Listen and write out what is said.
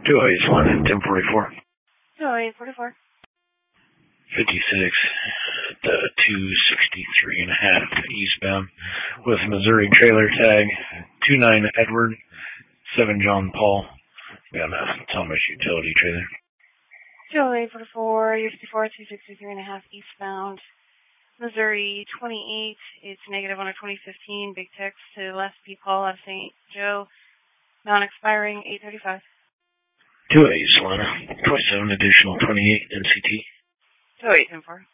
208 Solana, 1044. 20844. 56, the 263.5 eastbound with Missouri trailer tag 29 Edward, 7 John Paul. Got a Thomas utility trailer. 20844, 263.5 eastbound. Missouri 28, it's negative on a 2015, big text to Les P. Paul out of St. Joe, non-expiring 835. 208 Solana, 27 additional 28 NCT. 208 10-4.